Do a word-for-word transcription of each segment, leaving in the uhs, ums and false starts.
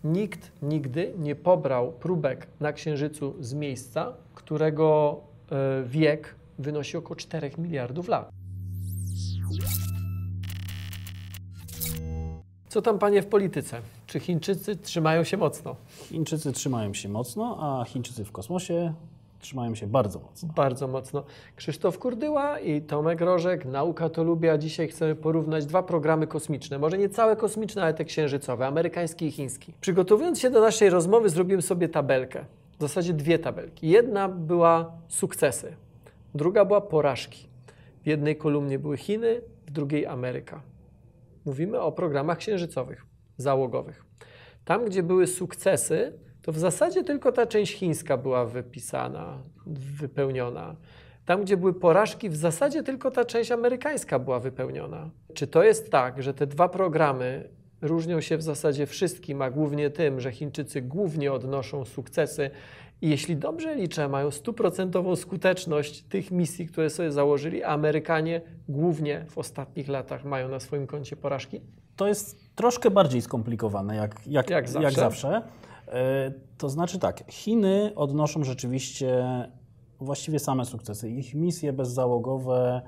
Nikt nigdy nie pobrał próbek na Księżycu z miejsca, którego y, wiek wynosi około czterech miliardów lat. Co tam, panie, w polityce? Czy Chińczycy trzymają się mocno? Chińczycy trzymają się mocno, a Chińczycy w kosmosie trzymają się bardzo mocno. Bardzo mocno. Krzysztof Kurdyła i Tomek Rożek, Nauka to lubię, a dzisiaj chcemy porównać dwa programy kosmiczne. Może nie całe kosmiczne, ale te księżycowe, amerykański i chiński. Przygotowując się do naszej rozmowy, zrobiłem sobie tabelkę. W zasadzie dwie tabelki. Jedna była sukcesy, druga była porażki. W jednej kolumnie były Chiny, w drugiej Ameryka. Mówimy o programach księżycowych, załogowych. Tam, gdzie były sukcesy, to w zasadzie tylko ta część chińska była wypisana, wypełniona. Tam, gdzie były porażki, w zasadzie tylko ta część amerykańska była wypełniona. Czy to jest tak, że te dwa programy różnią się w zasadzie wszystkim, a głównie tym, że Chińczycy głównie odnoszą sukcesy i jeśli dobrze liczę, mają stuprocentową skuteczność tych misji, które sobie założyli, a Amerykanie głównie w ostatnich latach mają na swoim koncie porażki? To jest troszkę bardziej skomplikowane, jak, jak, jak zawsze. Jak zawsze. To znaczy tak, Chiny odnoszą rzeczywiście właściwie same sukcesy. Ich misje bezzałogowe,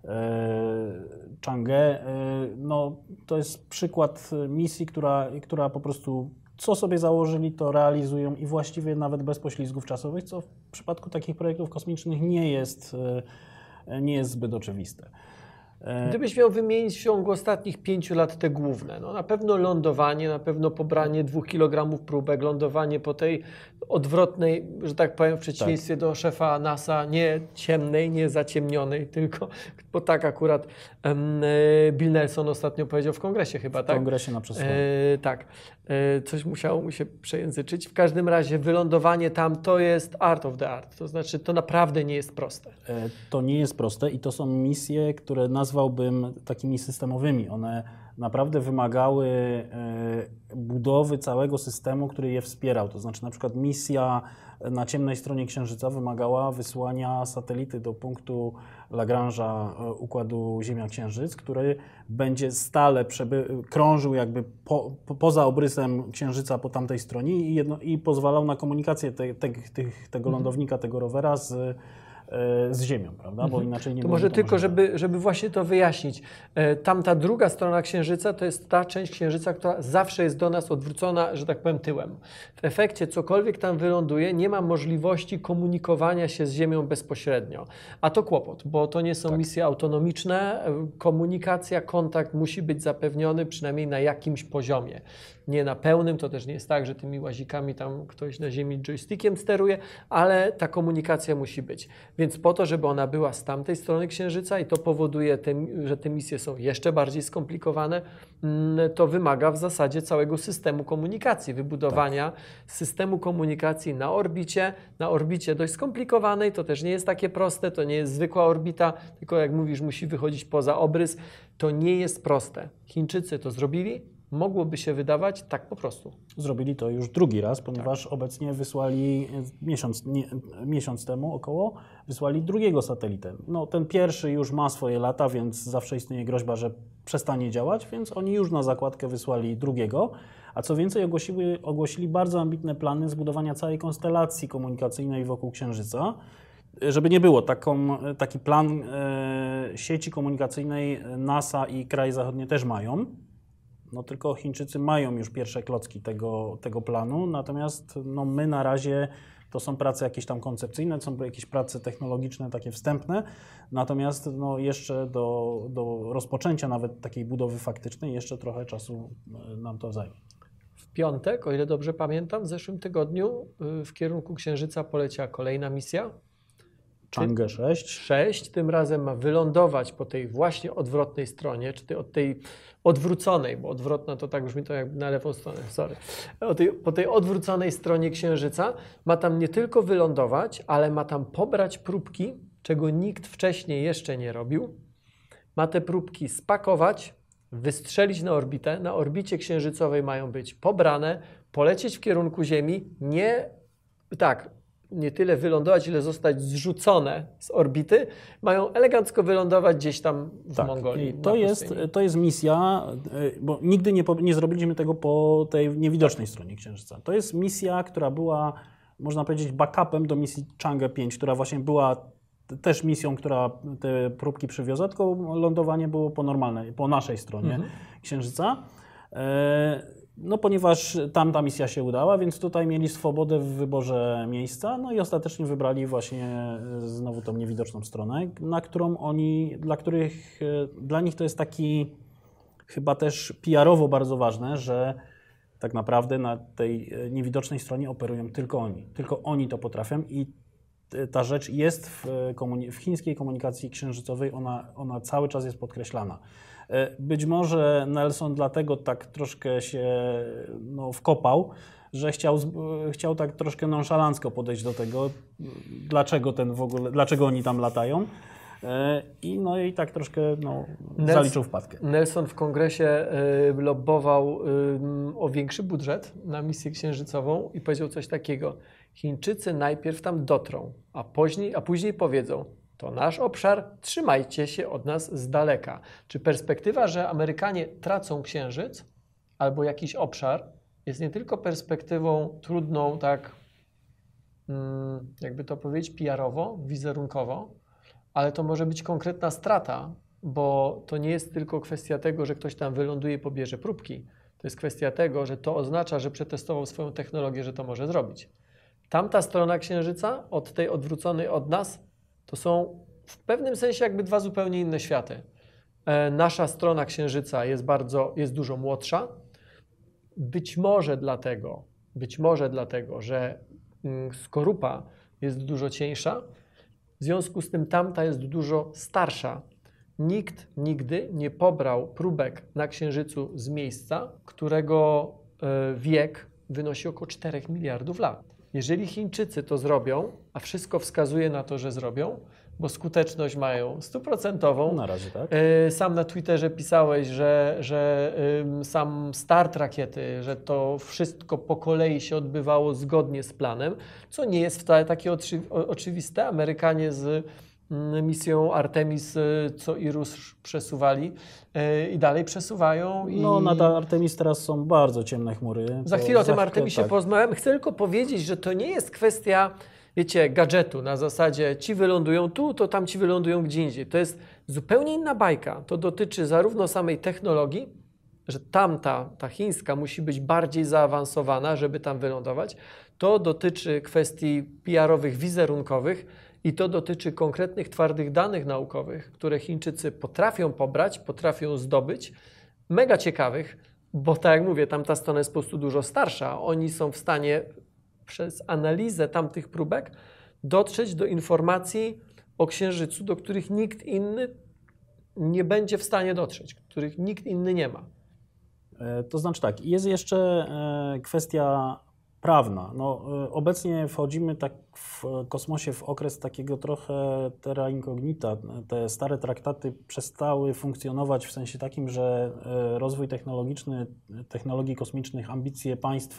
Chang'e, no to jest przykład misji, która, która po prostu co sobie założyli, to realizują i właściwie nawet bez poślizgów czasowych, co w przypadku takich projektów kosmicznych nie jest, nie jest zbyt oczywiste. Gdybyś miał wymienić w ciągu ostatnich pięciu lat te główne, no na pewno lądowanie, na pewno pobranie dwóch kilogramów próbek, lądowanie po tej odwrotnej, że tak powiem, w przeciwieństwie tak. do szefa NASA, nie ciemnej, nie zaciemnionej, tylko, bo tak akurat um, Bill Nelson ostatnio powiedział w kongresie chyba, w tak? W kongresie na przesłaniu. E, tak. E, coś musiało mu się przejęzyczyć. W każdym razie wylądowanie tam to jest art of the art, to znaczy to naprawdę nie jest proste. E, to nie jest proste i to są misje, które nazwałbym takimi systemowymi. One naprawdę wymagały budowy całego systemu, który je wspierał. To znaczy na przykład misja na ciemnej stronie Księżyca wymagała wysłania satelity do punktu Lagrange'a układu Ziemia-Księżyc, który będzie stale przeby- krążył jakby po, po, poza obrysem Księżyca po tamtej stronie i, jedno, i pozwalał na komunikację te, te, te, tego lądownika, tego rowera z z Ziemią, prawda? Bo inaczej nie To może może to tylko, żeby, żeby właśnie to wyjaśnić. Tamta druga strona Księżyca to jest ta część Księżyca, która zawsze jest do nas odwrócona, że tak powiem, tyłem. W efekcie cokolwiek tam wyląduje, nie ma możliwości komunikowania się z Ziemią bezpośrednio. A to kłopot, bo to nie są tak. misje autonomiczne. Komunikacja, kontakt musi być zapewniony przynajmniej na jakimś poziomie. Nie na pełnym, to też nie jest tak, że tymi łazikami tam ktoś na Ziemi joystickiem steruje, ale ta komunikacja musi być. Więc po to, żeby ona była z tamtej strony Księżyca i to powoduje, te, że te misje są jeszcze bardziej skomplikowane, to wymaga w zasadzie całego systemu komunikacji, wybudowania tak. systemu komunikacji na orbicie, na orbicie dość skomplikowanej, to też nie jest takie proste, to nie jest zwykła orbita, tylko jak mówisz, musi wychodzić poza obrys. To nie jest proste. Chińczycy to zrobili. Mogłoby się wydawać tak po prostu. Zrobili to już drugi raz, ponieważ tak. obecnie wysłali miesiąc, nie, miesiąc temu około, wysłali drugiego satelitę. No, ten pierwszy już ma swoje lata, więc zawsze istnieje groźba, że przestanie działać, więc oni już na zakładkę wysłali drugiego. A co więcej, ogłosili, ogłosili bardzo ambitne plany zbudowania całej konstelacji komunikacyjnej wokół Księżyca. Żeby nie było, taką, taki plan e, sieci komunikacyjnej NASA i kraje zachodnie też mają. No tylko Chińczycy mają już pierwsze klocki tego, tego planu, natomiast no, my na razie to są prace jakieś tam koncepcyjne, są jakieś prace technologiczne, takie wstępne, natomiast no, jeszcze do, do rozpoczęcia nawet takiej budowy faktycznej jeszcze trochę czasu nam to zajmie. W piątek, o ile dobrze pamiętam, w zeszłym tygodniu w kierunku Księżyca poleciała kolejna misja. Chang'e sześć. sześć, tym razem ma wylądować po tej właśnie odwrotnej stronie, czy od tej odwróconej, bo odwrotna to tak brzmi to jakby na lewą stronę, sorry. O tej, po tej odwróconej stronie Księżyca ma tam nie tylko wylądować, ale ma tam pobrać próbki, czego nikt wcześniej jeszcze nie robił. Ma te próbki spakować, wystrzelić na orbitę. Na orbicie księżycowej mają być pobrane, polecieć w kierunku Ziemi, nie tak, nie tyle wylądować, ile zostać zrzucone z orbity, mają elegancko wylądować gdzieś tam w tak. Mongolii. To jest, to jest misja, bo nigdy nie, nie zrobiliśmy tego po tej niewidocznej stronie Księżyca. To jest misja, która była, można powiedzieć, backupem do misji Chang'e pięć, która właśnie była też misją, która te próbki przywiozła, tylko lądowanie było po normalnej, po naszej stronie mhm. Księżyca. No ponieważ tamta misja się udała, więc tutaj mieli swobodę w wyborze miejsca, no i ostatecznie wybrali właśnie znowu tą niewidoczną stronę, na którą oni, dla których, dla nich to jest taki chyba też P R-owo bardzo ważne, że tak naprawdę na tej niewidocznej stronie operują tylko oni. Tylko oni to potrafią i ta rzecz jest w, komuni- w chińskiej komunikacji księżycowej, ona, ona cały czas jest podkreślana. Być może Nelson dlatego tak troszkę się no, wkopał, że chciał, chciał tak troszkę nonszalancko podejść do tego, dlaczego ten w ogóle, dlaczego oni tam latają. I no i tak troszkę no, Nelson, zaliczył wpadkę. Nelson w kongresie y, lobbował y, o większy budżet na misję księżycową i powiedział coś takiego: Chińczycy najpierw tam dotrą, a później, a później powiedzą: to nasz obszar, trzymajcie się od nas z daleka. Czy perspektywa, że Amerykanie tracą księżyc albo jakiś obszar, jest nie tylko perspektywą trudną, tak mm, jakby to powiedzieć, P R-owo, wizerunkowo, ale to może być konkretna strata, bo to nie jest tylko kwestia tego, że ktoś tam wyląduje i pobierze próbki. To jest kwestia tego, że to oznacza, że przetestował swoją technologię, że to może zrobić. Tamta strona księżyca, od tej odwróconej od nas, to są w pewnym sensie jakby dwa zupełnie inne światy. E, nasza strona księżyca jest bardzo, jest dużo młodsza. Być może dlatego, być może dlatego, że mm, skorupa jest dużo cieńsza. W związku z tym tamta jest dużo starsza. Nikt nigdy nie pobrał próbek na Księżycu z miejsca, którego wiek wynosi około czterech miliardów lat. Jeżeli Chińczycy to zrobią, a wszystko wskazuje na to, że zrobią, bo skuteczność mają stuprocentową. Na razie tak. Sam na Twitterze pisałeś, że, że sam start rakiety, że to wszystko po kolei się odbywało zgodnie z planem, co nie jest wcale takie oczy, oczywiste. Amerykanie z misją Artemis co i rusz przesuwali i dalej przesuwają. No i... nad Artemis teraz są bardzo ciemne chmury. Za chwilę o tym za Artemisie tak. porozmawiamy. Chcę tylko powiedzieć, że to nie jest kwestia, wiecie, gadżetu na zasadzie ci wylądują tu, to tam ci wylądują gdzie indziej. To jest zupełnie inna bajka. To dotyczy zarówno samej technologii, że tamta, ta chińska musi być bardziej zaawansowana, żeby tam wylądować. To dotyczy kwestii P R-owych, wizerunkowych i to dotyczy konkretnych, twardych danych naukowych, które Chińczycy potrafią pobrać, potrafią zdobyć. Mega ciekawych, bo tak jak mówię, tamta strona jest po prostu dużo starsza. Oni są w stanie przez analizę tamtych próbek dotrzeć do informacji o Księżycu, do których nikt inny nie będzie w stanie dotrzeć, których nikt inny nie ma. To znaczy tak, jest jeszcze kwestia prawna. No, obecnie wchodzimy tak w kosmosie w okres takiego trochę terra incognita. Te stare traktaty przestały funkcjonować w sensie takim, że rozwój technologiczny, technologii kosmicznych, ambicje państw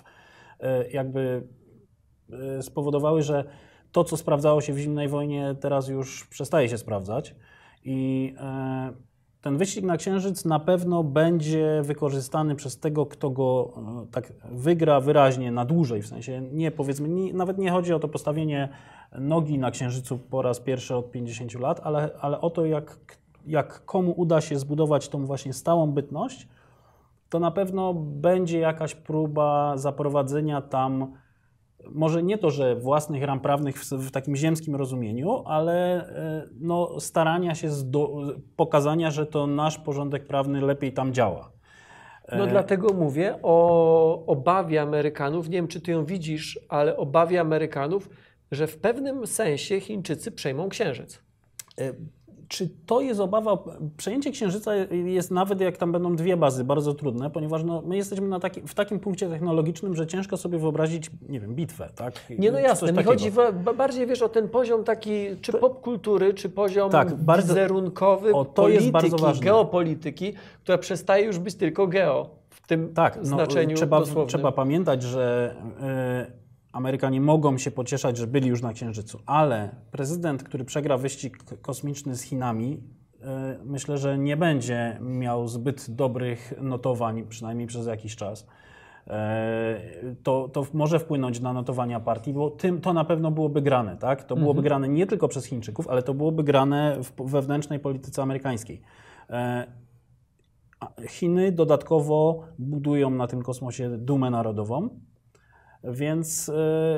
jakby spowodowały, że to, co sprawdzało się w zimnej wojnie, teraz już przestaje się sprawdzać. I ten wyścig na Księżyc na pewno będzie wykorzystany przez tego, kto go tak wygra wyraźnie na dłużej, w sensie nie powiedzmy, nie, nawet nie chodzi o to postawienie nogi na Księżycu po raz pierwszy od pięćdziesięciu lat, ale, ale o to, jak, jak komu uda się zbudować tą właśnie stałą bytność, to na pewno będzie jakaś próba zaprowadzenia tam, może nie to, że własnych ram prawnych w, w takim ziemskim rozumieniu, ale no, starania się zdo, pokazania, że to nasz porządek prawny lepiej tam działa. No e... dlatego mówię o obawie Amerykanów, nie wiem czy ty ją widzisz, ale obawie Amerykanów, że w pewnym sensie Chińczycy przejmą Księżyc. E... Czy to jest obawa? Przejęcie Księżyca jest nawet jak tam będą dwie bazy bardzo trudne, ponieważ no, my jesteśmy na taki, w takim punkcie technologicznym, że ciężko sobie wyobrazić, nie wiem, bitwę, tak? Nie, no jasne, mi chodzi w, bardziej, wiesz, o ten poziom taki, czy to, popkultury, czy poziom tak, bardzo, wizerunkowy, o, to polityki, jest bardzo ważne. Geopolityki, która przestaje już być tylko geo w tym tak, znaczeniu no, trzeba, dosłownym. Trzeba pamiętać, że yy, Amerykanie mogą się pocieszać, że byli już na Księżycu, ale prezydent, który przegra wyścig kosmiczny z Chinami, myślę, że nie będzie miał zbyt dobrych notowań, przynajmniej przez jakiś czas. To, to może wpłynąć na notowania partii, bo tym to na pewno byłoby grane, tak? To byłoby mhm. grane nie tylko przez Chińczyków, ale to byłoby grane w wewnętrznej polityce amerykańskiej. Chiny dodatkowo budują na tym kosmosie dumę narodową, więc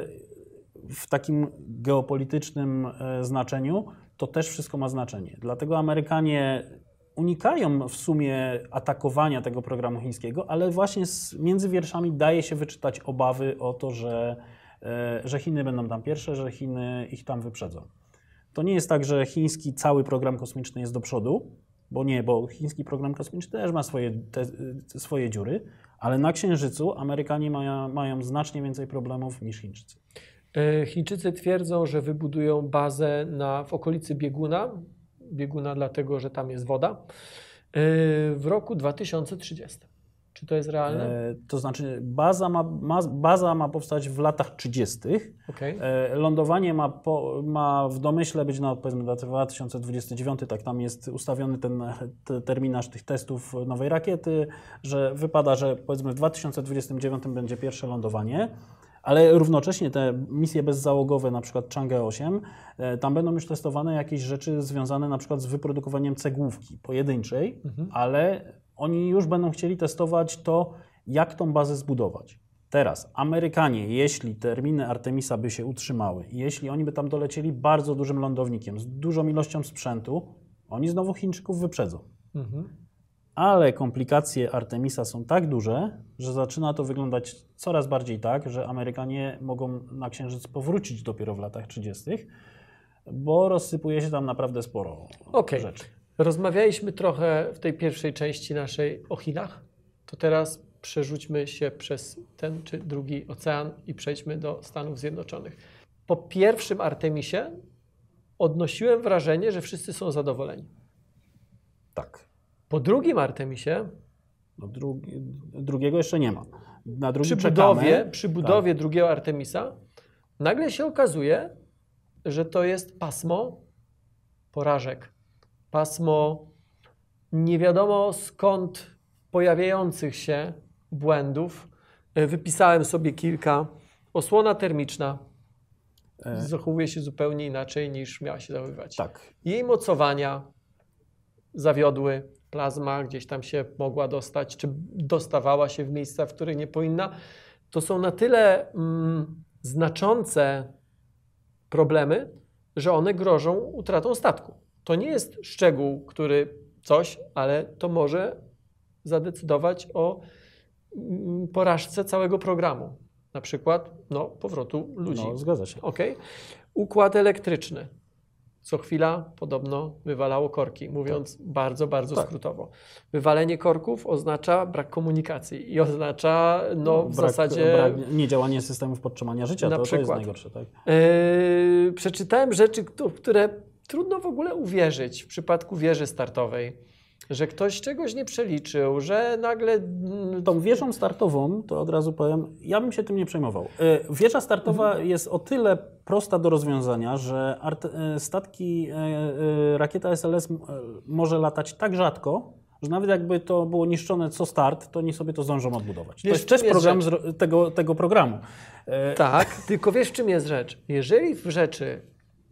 w takim geopolitycznym znaczeniu to też wszystko ma znaczenie. Dlatego Amerykanie unikają w sumie atakowania tego programu chińskiego, ale właśnie z, między wierszami daje się wyczytać obawy o to, że, że Chiny będą tam pierwsze, że Chiny ich tam wyprzedzą. To nie jest tak, że chiński cały program kosmiczny jest do przodu, bo nie, bo chiński program kosmiczny też ma swoje, te, swoje dziury, ale na Księżycu Amerykanie mają, mają znacznie więcej problemów niż Chińczycy. Chińczycy twierdzą, że wybudują bazę na, w okolicy bieguna, bieguna dlatego, że tam jest woda, w roku dwa tysiące trzydziestym. Czy to jest realne? E, to znaczy baza ma, ma, baza ma powstać w latach trzydziestych. Okay. E, lądowanie ma, po, ma w domyśle być na powiedzmy dwa tysiące dwudziesty dziewiąty, tak tam jest ustawiony ten te, terminarz tych testów nowej rakiety, że wypada, że powiedzmy w dwa tysiące dwudziestym dziewiątym będzie pierwsze lądowanie. Ale równocześnie te misje bezzałogowe, na przykład Chang'e osiem, tam będą już testowane jakieś rzeczy związane na przykład z wyprodukowaniem cegłówki pojedynczej, mhm. ale oni już będą chcieli testować to, jak tą bazę zbudować. Teraz Amerykanie, jeśli terminy Artemisa by się utrzymały, jeśli oni by tam dolecieli bardzo dużym lądownikiem, z dużą ilością sprzętu, oni znowu Chińczyków wyprzedzą. Mhm. Ale komplikacje Artemisa są tak duże, że zaczyna to wyglądać coraz bardziej tak, że Amerykanie mogą na Księżyc powrócić dopiero w latach trzydziestych, bo rozsypuje się tam naprawdę sporo okay. rzeczy. Rozmawialiśmy trochę w tej pierwszej części naszej o Chinach, to teraz przerzućmy się przez ten czy drugi ocean i przejdźmy do Stanów Zjednoczonych. Po pierwszym Artemisie odnosiłem wrażenie, że wszyscy są zadowoleni. Tak. Po drugim Artemisie no drugi, drugiego jeszcze nie ma. Na drugi przy budowie, czekamy. przy budowie tak. drugiego Artemisa nagle się okazuje, że to jest pasmo porażek. Pasmo nie wiadomo skąd pojawiających się błędów. Wypisałem sobie kilka. Osłona termiczna e... zachowuje się zupełnie inaczej niż miała się zachowywać. Tak. Jej mocowania zawiodły. Plazma gdzieś tam się mogła dostać, czy dostawała się w miejsca, w których nie powinna. To są na tyle mm, znaczące problemy, że one grożą utratą statku. To nie jest szczegół, który coś, ale to może zadecydować o mm, porażce całego programu. Na przykład no, powrotu ludzi. No, zgadza się. Okay. Układ elektryczny. Co chwila podobno wywalało korki, mówiąc tak. bardzo, bardzo tak. skrótowo. Wywalenie korków oznacza brak komunikacji i oznacza no, no w brak, zasadzie... Brak niedziałanie systemów podtrzymania życia, na to, przykład. to jest najgorsze. Tak? Yy, przeczytałem rzeczy, które trudno w ogóle uwierzyć w przypadku wieży startowej. Że ktoś czegoś nie przeliczył, że nagle... Tą wieżą startową, to od razu powiem, ja bym się tym nie przejmował. Wieża startowa mhm. jest o tyle prosta do rozwiązania, że statki, rakieta S L S może latać tak rzadko, że nawet jakby to było niszczone co start, to oni sobie to zdążą odbudować. Wiesz, to jest też program z tego, tego programu. Tak, tylko wiesz w czym jest rzecz. Jeżeli w rzeczy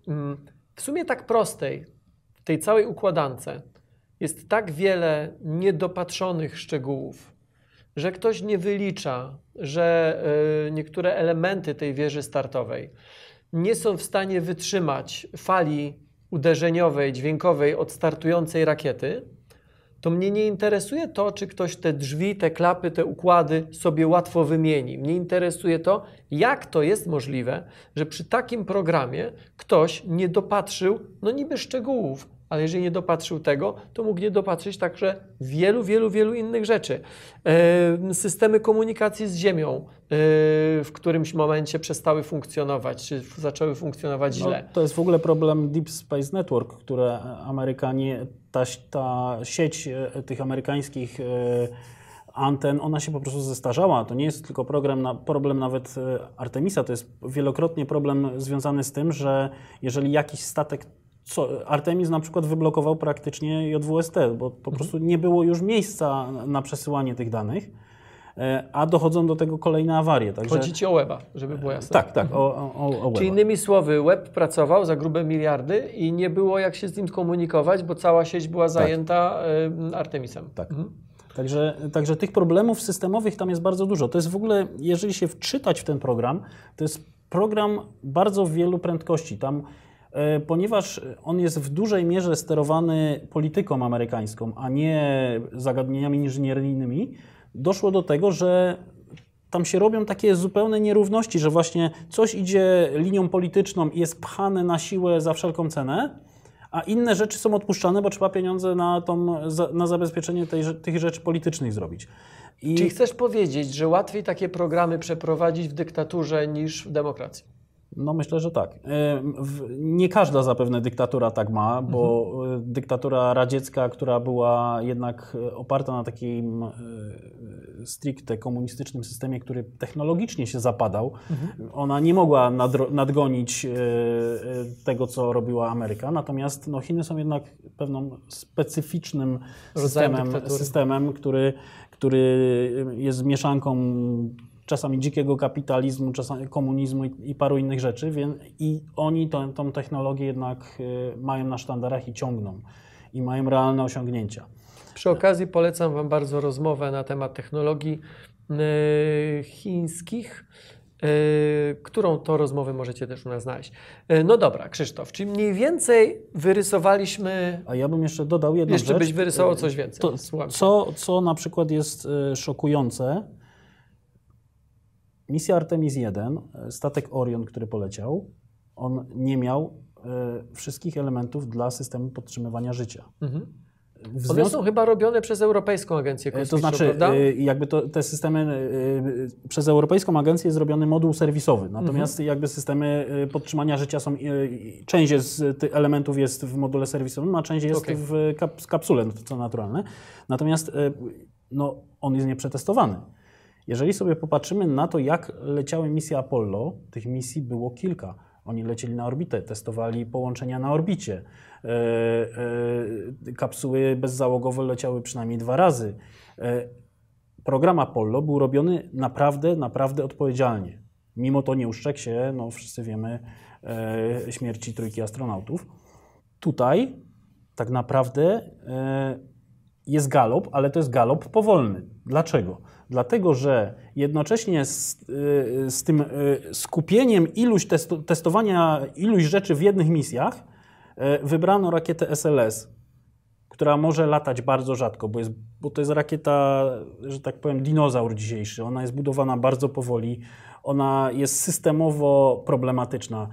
w sumie tak prostej, w tej całej układance jest tak wiele niedopatrzonych szczegółów, że ktoś nie wylicza, że y, niektóre elementy tej wieży startowej nie są w stanie wytrzymać fali uderzeniowej, dźwiękowej od startującej rakiety, to mnie nie interesuje to, czy ktoś te drzwi, te klapy, te układy sobie łatwo wymieni. Mnie interesuje to, jak to jest możliwe, że przy takim programie ktoś nie dopatrzył, no niby szczegółów, ale jeżeli nie dopatrzył tego, to mógł nie dopatrzyć także wielu, wielu, wielu innych rzeczy. Yy, systemy komunikacji z Ziemią yy, w którymś momencie przestały funkcjonować, czy zaczęły funkcjonować no, źle. To jest w ogóle problem Deep Space Network, które Amerykanie, ta, ta sieć tych amerykańskich anten, ona się po prostu zestarzała. To nie jest tylko problem, na, problem nawet Artemisa, to jest wielokrotnie problem związany z tym, że jeżeli jakiś statek, co, Artemis na przykład wyblokował praktycznie J W S T, bo po prostu nie było już miejsca na przesyłanie tych danych, a dochodzą do tego kolejne awarie. Także... Chodzi ci o weba, żeby było jasne. Tak, tak, o, o, o weba. Czyli innymi słowy, web pracował za grube miliardy i nie było jak się z nim skomunikować, bo cała sieć była zajęta tak. Artemisem. Tak. Mhm. Także, także tych problemów systemowych tam jest bardzo dużo. To jest w ogóle, jeżeli się wczytać w ten program, to jest program bardzo wielu prędkości. Tam, e, ponieważ on jest w dużej mierze sterowany polityką amerykańską, a nie zagadnieniami inżynieryjnymi, doszło do tego, że tam się robią takie zupełne nierówności, że właśnie coś idzie linią polityczną i jest pchane na siłę za wszelką cenę, a inne rzeczy są odpuszczane, bo trzeba pieniądze na, tą, na zabezpieczenie tej, tych rzeczy politycznych zrobić. I... Czyli chcesz powiedzieć, że łatwiej takie programy przeprowadzić w dyktaturze niż w demokracji? No myślę, że tak. Nie każda zapewne dyktatura tak ma, bo mhm. dyktatura radziecka, która była jednak oparta na takim stricte komunistycznym systemie, który technologicznie się zapadał, mhm. ona nie mogła nadgonić tego, co robiła Ameryka. Natomiast no, Chiny są jednak pewną specyficznym systemem, systemem który, który jest mieszanką czasami dzikiego kapitalizmu, czasami komunizmu i, i paru innych rzeczy, więc i oni to, tą technologię jednak y, mają na sztandarach i ciągną i mają realne osiągnięcia. Przy okazji polecam Wam bardzo rozmowę na temat technologii y, chińskich, y, którą to rozmowę możecie też u nas znaleźć. Y, no dobra, Krzysztof, czyli mniej więcej wyrysowaliśmy... A ja bym jeszcze dodał jedną jeszcze rzecz. Jeszcze byś wyrysował coś więcej. To, co, co na przykład jest y, szokujące, misja Artemis jeden, statek Orion, który poleciał, on nie miał y, wszystkich elementów dla systemu podtrzymywania życia. Mhm. One związku... są chyba robione przez Europejską Agencję Kosmiczną, to znaczy, prawda? Y, jakby to, te systemy y, przez Europejską Agencję jest zrobiony moduł serwisowy, natomiast mhm. jakby systemy y, podtrzymania życia są, y, część z tych elementów jest w module serwisowym, a część jest okay. w kap, kapsule, co naturalne. Natomiast y, no, on jest nieprzetestowany. Jeżeli sobie popatrzymy na to, jak leciały misje Apollo, tych misji było kilka. Oni lecieli na orbitę, testowali połączenia na orbicie. E, e, kapsuły bezzałogowe leciały przynajmniej dwa razy. E, program Apollo był robiony naprawdę, naprawdę odpowiedzialnie. Mimo to nie uszczekł się, no wszyscy wiemy, e, śmierci trójki astronautów. Tutaj tak naprawdę e, jest galop, ale to jest galop powolny. Dlaczego? Dlatego, że jednocześnie z, z tym skupieniem iluś testo, testowania iluś rzeczy w jednych misjach wybrano rakietę S L S, która może latać bardzo rzadko, bo, jest, bo to jest rakieta, że tak powiem, dinozaur dzisiejszy. Ona jest budowana bardzo powoli, ona jest systemowo problematyczna.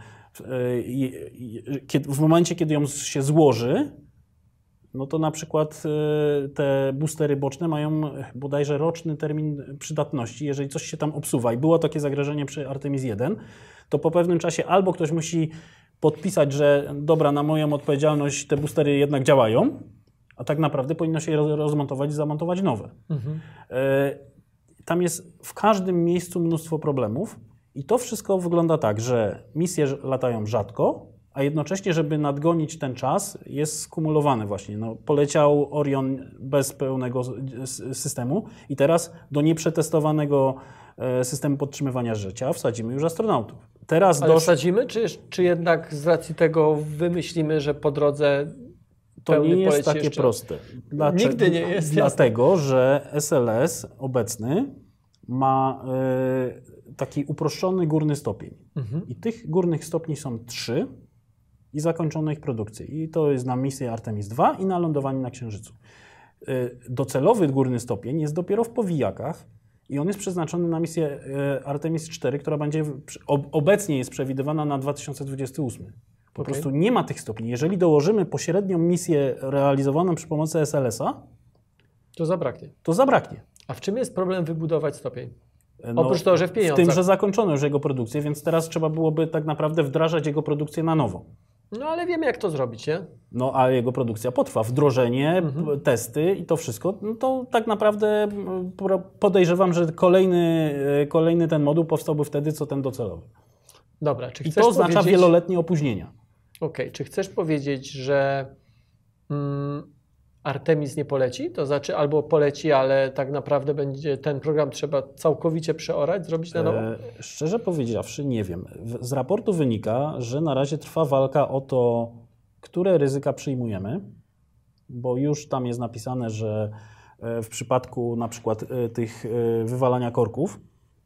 W momencie, kiedy ją się złoży, no to na przykład te boostery boczne mają bodajże roczny termin przydatności. Jeżeli coś się tam obsuwa i było takie zagrożenie przy Artemis jeden, to po pewnym czasie albo ktoś musi podpisać, że dobra, na moją odpowiedzialność te boostery jednak działają, a tak naprawdę powinno się je rozmontować i zamontować nowe. Mhm. Tam jest w każdym miejscu mnóstwo problemów i to wszystko wygląda tak, że misje latają rzadko, a jednocześnie, żeby nadgonić ten czas, jest skumulowany właśnie. No, poleciał Orion bez pełnego systemu i teraz do nieprzetestowanego systemu podtrzymywania życia wsadzimy już astronautów. Teraz Ale dosz... wsadzimy, czy, czy jednak z racji tego wymyślimy, że po drodze to nie jest poleci takie jeszcze... proste. Dlaczego? Nigdy nie jest. Dlatego, jasne. że S L S obecny ma y, taki uproszczony górny stopień. Mhm. I tych górnych stopni są trzy i zakończono ich produkcję. I to jest na misję Artemis dwa i na lądowanie na Księżycu. Y, docelowy górny stopień jest dopiero w powijakach i on jest przeznaczony na misję y, Artemis cztery, która będzie ob, obecnie jest przewidywana na dwa tysiące dwudziesty ósmy. Po okay. prostu nie ma tych stopni. Jeżeli dołożymy pośrednią misję realizowaną przy pomocy S L S-a, to zabraknie. To zabraknie. A w czym jest problem wybudować stopień? No, oprócz tego, że w pieniądzach. W tym, że zakończono już jego produkcję, więc teraz trzeba byłoby tak naprawdę wdrażać jego produkcję na nowo. No ale wiemy, jak to zrobić, nie? No a jego produkcja potrwa. Wdrożenie, Mhm. p- testy i to wszystko, no to tak naprawdę m, pro- podejrzewam, że kolejny, e, kolejny ten moduł powstałby wtedy, co ten docelowy. Dobra, czy I chcesz to oznacza powiedzieć... wieloletnie opóźnienia. Okej, czy chcesz powiedzieć, że mm, Artemis nie poleci? To znaczy albo poleci, ale tak naprawdę będzie ten program trzeba całkowicie przeorać, zrobić na nowo? E, szczerze powiedziawszy, nie wiem. W- Z raportu wynika, że na razie trwa walka o to, które ryzyka przyjmujemy, bo już tam jest napisane, że e, w przypadku na przykład e, tych e, wywalania korków,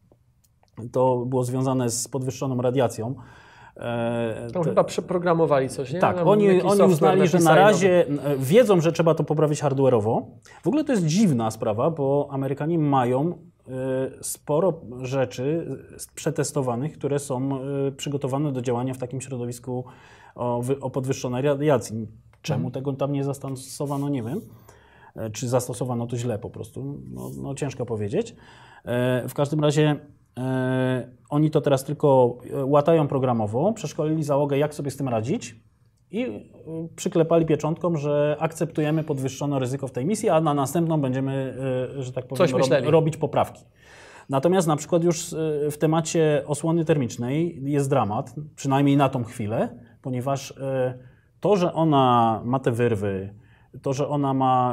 to było związane z podwyższoną radiacją. E, Tam te- chyba przeprogramowali coś, nie? Tak, Tam oni, jakiś oni software uznali, że na napisali razie e, wiedzą, że trzeba to poprawić hardware'owo. W ogóle to jest dziwna sprawa, bo Amerykanie mają e, sporo rzeczy e, przetestowanych, które są e, przygotowane do działania w takim środowisku o, wy- o podwyższonej radiacji. Czemu Mhm. tego tam nie zastosowano, nie wiem. E, Czy zastosowano to źle po prostu, no, no ciężko powiedzieć. E, W każdym razie e, oni to teraz tylko e, łatają programowo, przeszkolili załogę, jak sobie z tym radzić i e, przyklepali pieczątką, że akceptujemy podwyższone ryzyko w tej misji, a na następną będziemy, e, że tak powiem, Coś myśleli. robić poprawki. Natomiast na przykład już e, w temacie osłony termicznej jest dramat, przynajmniej na tą chwilę, ponieważ e, to, że ona ma te wyrwy, to, że ona ma,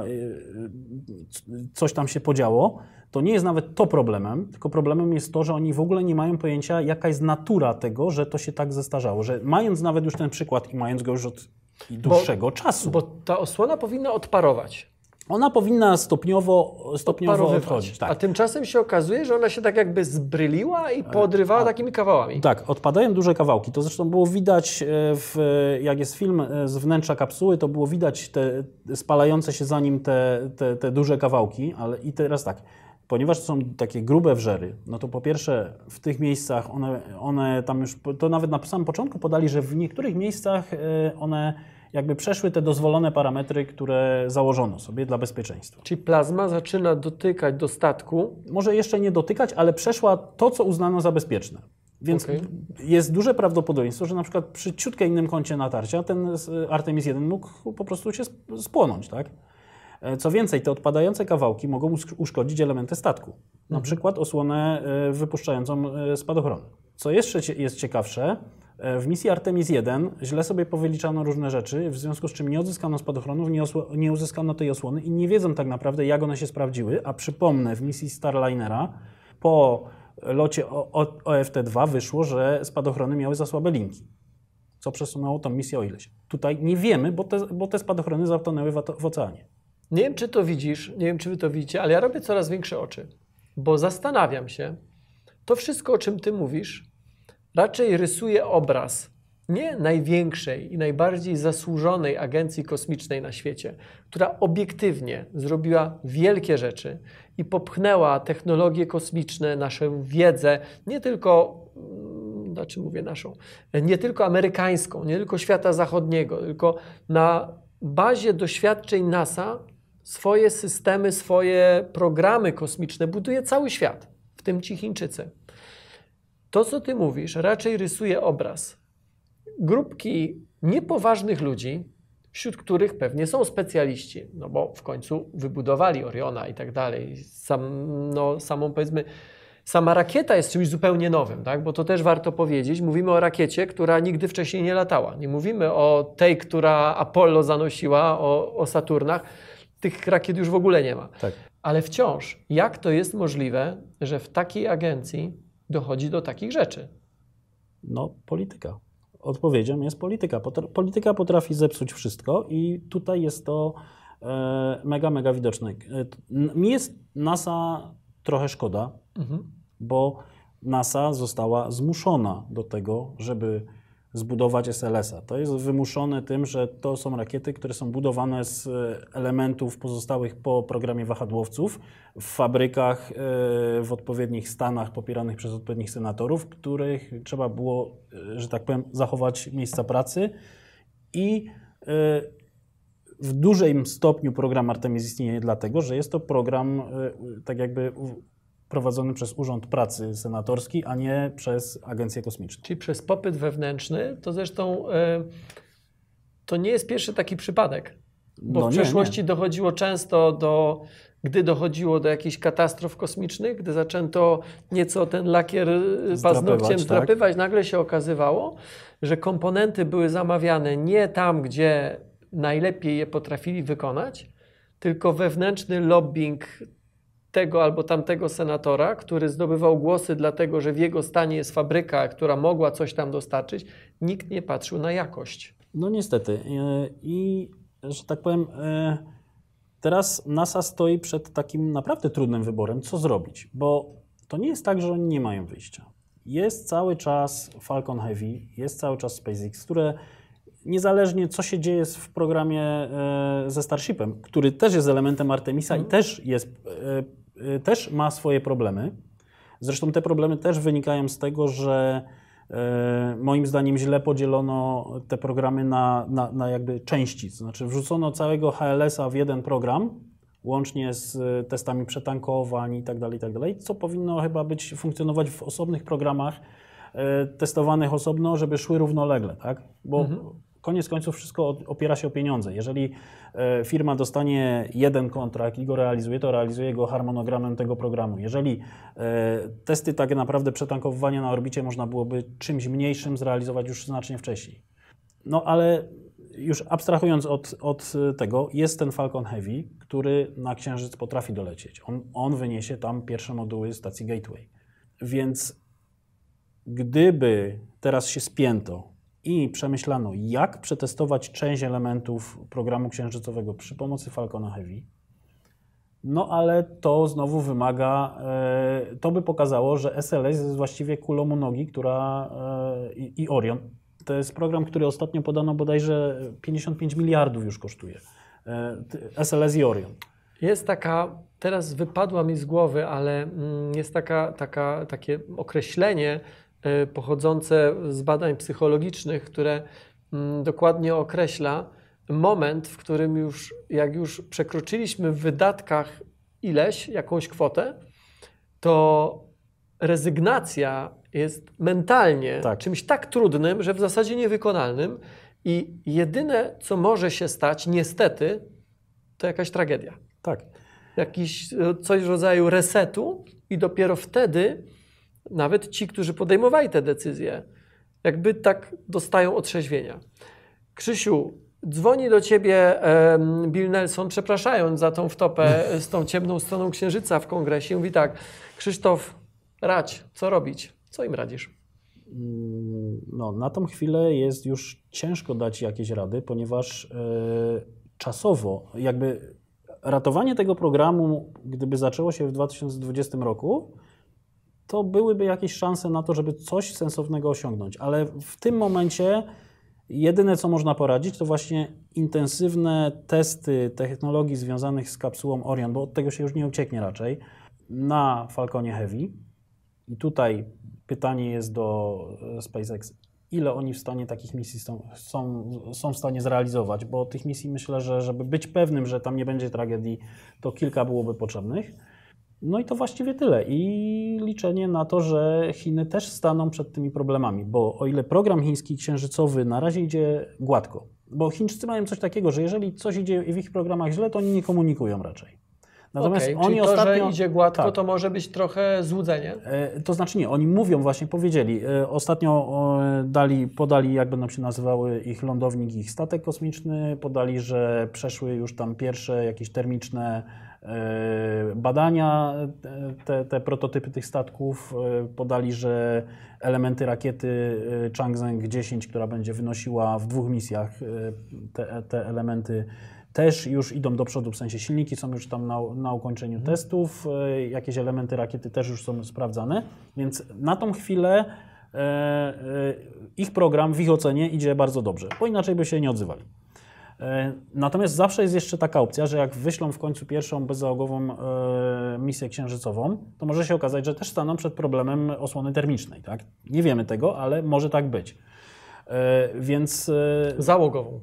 y, coś tam się podziało, to nie jest nawet to problemem, tylko problemem jest to, że oni w ogóle nie mają pojęcia, jaka jest natura tego, że to się tak zestarzało, że mając nawet już ten przykład i mając go już od dłuższego czasu, Bo ta osłona powinna odparować. ona powinna stopniowo, stopniowo Odparowywać. odchodzić. A Tak. tymczasem się okazuje, że ona się tak jakby zbryliła i podrywała takimi kawałami. Tak, odpadają duże kawałki. To zresztą było widać, e, w, jak jest film e, z wnętrza kapsuły, to było widać te spalające się za nim te, te, te duże kawałki, ale i teraz tak, ponieważ to są takie grube wrzery, no to po pierwsze w tych miejscach one, one tam już, to nawet na samym początku podali, że w niektórych miejscach e, one jakby przeszły te dozwolone parametry, które założono sobie dla bezpieczeństwa. Czyli plazma zaczyna dotykać do statku. Może jeszcze nie dotykać, ale przeszła to, co uznano za bezpieczne. Więc Okej. jest duże prawdopodobieństwo, że na przykład przy ciutkę innym kącie natarcia ten z- Artemis jeden mógł po prostu się sp- spłonąć, tak? E, Co więcej, te odpadające kawałki mogą usz- uszkodzić elementy statku. Na przykład osłonę e, wypuszczającą e, spadochrony. Co jeszcze cie- jest ciekawsze, e, w misji Artemis jeden źle sobie powyliczano różne rzeczy, w związku z czym nie odzyskano spadochronów, nie, osło- nie uzyskano tej osłony i nie wiedzą tak naprawdę, jak one się sprawdziły, a przypomnę, w misji Starlinera po locie O- O- O F T dwa wyszło, że spadochrony miały za słabe linki, co przesunęło tą misję o ileś. Tutaj nie wiemy, bo te, bo te spadochrony zatonęły w, ato- w oceanie. Nie wiem, czy to widzisz, nie wiem, czy wy to widzicie, ale ja robię coraz większe oczy, bo zastanawiam się, to wszystko, o czym ty mówisz, raczej rysuje obraz nie największej i najbardziej zasłużonej agencji kosmicznej na świecie, która obiektywnie zrobiła wielkie rzeczy i popchnęła technologie kosmiczne, naszą wiedzę, nie tylko, mm, znaczy mówię naszą, nie tylko amerykańską, nie tylko świata zachodniego, tylko na bazie doświadczeń NASA swoje systemy, swoje programy kosmiczne buduje cały świat, w tym ci Chińczycy. To, co ty mówisz, raczej rysuje obraz grupki niepoważnych ludzi, wśród których pewnie są specjaliści, no bo w końcu wybudowali Oriona i tak dalej. Sam, no, samą powiedzmy, sama rakieta jest czymś zupełnie nowym, tak? Bo to też warto powiedzieć. Mówimy o rakiecie, która nigdy wcześniej nie latała. Nie mówimy o tej, która Apollo zanosiła, o, o Saturnach. Tych rakiet już w ogóle nie ma. Tak. Ale wciąż, jak to jest możliwe, że w takiej agencji dochodzi do takich rzeczy? No, polityka. Odpowiedzią jest polityka. Potr- Polityka potrafi zepsuć wszystko i tutaj jest to e, mega, mega widoczne. E, t- n- mi jest NASA trochę szkoda, Mhm. bo NASA została zmuszona do tego, żeby zbudować S L S-a. To jest wymuszone tym, że to są rakiety, które są budowane z elementów pozostałych po programie wahadłowców w fabrykach e, w odpowiednich stanach popieranych przez odpowiednich senatorów, których trzeba było, e, że tak powiem, zachować miejsca pracy i e, w dużym stopniu program Artemis istnieje dlatego, że jest to program e, tak jakby u- prowadzony przez Urząd Pracy Senatorski, a nie przez Agencję Kosmiczną. Czyli przez popyt wewnętrzny, to zresztą e, to nie jest pierwszy taki przypadek, bo No w nie, przeszłości nie. dochodziło często do, gdy dochodziło do jakichś katastrof kosmicznych, gdy zaczęto nieco ten lakier Zdrapywać, paznokciem tak. zdrapywać, nagle się okazywało, że komponenty były zamawiane nie tam, gdzie najlepiej je potrafili wykonać, tylko wewnętrzny lobbying tego albo tamtego senatora, który zdobywał głosy dlatego, że w jego stanie jest fabryka, która mogła coś tam dostarczyć, nikt nie patrzył na jakość. No niestety. I, że tak powiem, teraz NASA stoi przed takim naprawdę trudnym wyborem, co zrobić, bo to nie jest tak, że oni nie mają wyjścia. Jest cały czas Falcon Heavy, jest cały czas SpaceX, które niezależnie co się dzieje w programie ze Starshipem, który też jest elementem Artemisa Mhm. i też, jest, też ma swoje problemy. Zresztą te problemy też wynikają z tego, że moim zdaniem źle podzielono te programy na, na, na jakby części. To znaczy wrzucono całego H L S a w jeden program, łącznie z testami przetankowań i tak dalej, i tak dalej, co powinno chyba być, funkcjonować w osobnych programach testowanych osobno, żeby szły równolegle, tak? Bo mhm. koniec końców wszystko opiera się o pieniądze. Jeżeli firma dostanie jeden kontrakt i go realizuje, to realizuje go harmonogramem tego programu. Jeżeli testy tak naprawdę przetankowywania na orbicie można byłoby czymś mniejszym zrealizować już znacznie wcześniej. No ale już abstrahując od, od tego, jest ten Falcon Heavy, który na Księżyc potrafi dolecieć. On, on wyniesie tam pierwsze moduły stacji Gateway. Więc gdyby teraz się spięto i przemyślano, jak przetestować część elementów programu księżycowego przy pomocy Falcona Heavy, no ale to znowu wymaga, e, to by pokazało, że S L S jest właściwie kulą u nogi, która e, i, i Orion. To jest program, który ostatnio podano bodajże pięćdziesiąt pięć miliardów już kosztuje. E, S L S i Orion. Jest taka, teraz wypadła mi z głowy, ale jest taka, taka, takie określenie pochodzące z badań psychologicznych, które dokładnie określa moment, w którym już, jak już przekroczyliśmy w wydatkach ileś, jakąś kwotę, to rezygnacja jest mentalnie tak. czymś tak trudnym, że w zasadzie niewykonalnym i jedyne, co może się stać, niestety, to jakaś tragedia. Tak. Jakiś coś w rodzaju resetu i dopiero wtedy nawet ci, którzy podejmowali te decyzje, jakby tak dostają otrzeźwienia. Krzysiu, dzwoni do ciebie um, Bill Nelson, przepraszając za tą wtopę z tą ciemną stroną Księżyca w kongresie. Mówi tak, Krzysztof, radź, co robić? Co im radzisz? No, na tą chwilę jest już ciężko dać jakieś rady, ponieważ e, czasowo jakby ratowanie tego programu, gdyby zaczęło się w dwa tysiące dwudziestym roku, to byłyby jakieś szanse na to, żeby coś sensownego osiągnąć. Ale w tym momencie jedyne, co można poradzić, to właśnie intensywne testy technologii związanych z kapsułą Orion, bo od tego się już nie ucieknie raczej, na Falconie Heavy. I tutaj pytanie jest do SpaceX, ile oni w stanie takich misji są, są, są w stanie zrealizować, bo tych misji myślę, że żeby być pewnym, że tam nie będzie tragedii, to kilka byłoby potrzebnych. No i to właściwie tyle. I liczenie na to, że Chiny też staną przed tymi problemami, bo o ile program chiński księżycowy na razie idzie gładko, bo Chińczycy mają coś takiego, że jeżeli coś idzie w ich programach źle, to oni nie komunikują raczej. Natomiast okay, oni czyli to, ostatnio, że idzie gładko, tak. to może być trochę złudzenie? E, to znaczy nie, oni mówią właśnie, powiedzieli. E, ostatnio e, dali, podali, jak będą się nazywały ich lądownik, ich statek kosmiczny, podali, że przeszły już tam pierwsze jakieś termiczne e, badania, te, te prototypy tych statków, e, podali, że elementy rakiety Changzheng dziesięć, która będzie wynosiła w dwóch misjach e, te, te elementy, też już idą do przodu, w sensie silniki są już tam na, na ukończeniu hmm. testów, e, jakieś elementy rakiety też już są sprawdzane, więc na tą chwilę e, e, ich program w ich ocenie idzie bardzo dobrze, bo inaczej by się nie odzywali. E, natomiast zawsze jest jeszcze taka opcja, że jak wyślą w końcu pierwszą bezzałogową e, misję księżycową, to może się okazać, że też staną przed problemem osłony termicznej. Tak? Nie wiemy tego, ale może tak być. E, więc... E, Załogową.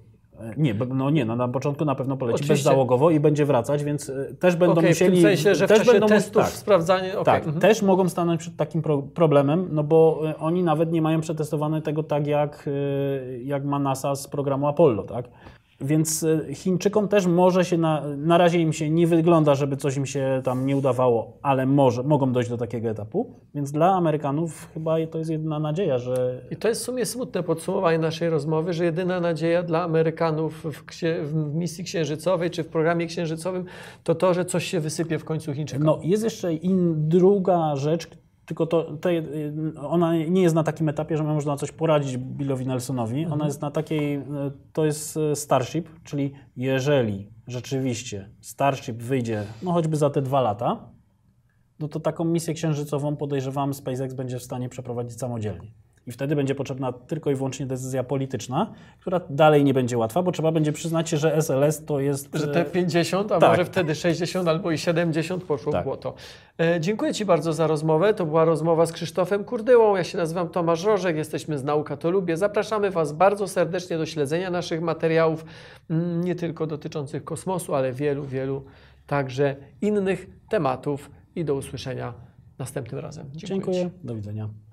Nie, no nie, no na początku na pewno poleci Oczywiście. bezzałogowo i będzie wracać, więc też będą okay, musieli... w tym sensie, że w też czasie będą testów, tak, sprawdzanie... Okay. tak, mhm. też mogą stanąć przed takim pro problemem, no bo oni nawet nie mają przetestowane tego tak jak, jak ma NASA z programu Apollo, tak? Więc Chińczykom też może się, na, na razie im się nie wygląda, żeby coś im się tam nie udawało, ale może, mogą dojść do takiego etapu, więc dla Amerykanów chyba to jest jedyna nadzieja, że... I to jest w sumie smutne podsumowanie naszej rozmowy, że jedyna nadzieja dla Amerykanów w, księ- w misji księżycowej czy w programie księżycowym to to, że coś się wysypie w końcu Chińczykom. No jest jeszcze in, druga rzecz, tylko to, to, ona nie jest na takim etapie, że można coś poradzić Billowi Nelsonowi. Mhm. Ona jest na takiej, to jest Starship, czyli jeżeli rzeczywiście Starship wyjdzie, no choćby za te dwa lata, no to taką misję księżycową podejrzewam SpaceX będzie w stanie przeprowadzić samodzielnie. I wtedy będzie potrzebna tylko i wyłącznie decyzja polityczna, która dalej nie będzie łatwa, bo trzeba będzie przyznać się, że S L S to jest... Że te pięćdziesiąt, a tak. może wtedy sześćdziesiąt albo i siedemdziesiąt poszło tak. w błoto. E, dziękuję Ci bardzo za rozmowę. To była rozmowa z Krzysztofem Kurdyłą. Ja się nazywam Tomasz Rożek, jesteśmy z Nauka to Lubię. Zapraszamy Was bardzo serdecznie do śledzenia naszych materiałów, nie tylko dotyczących kosmosu, ale wielu, wielu także innych tematów i do usłyszenia następnym razem. Dziękuję. Dziękuję. Do widzenia.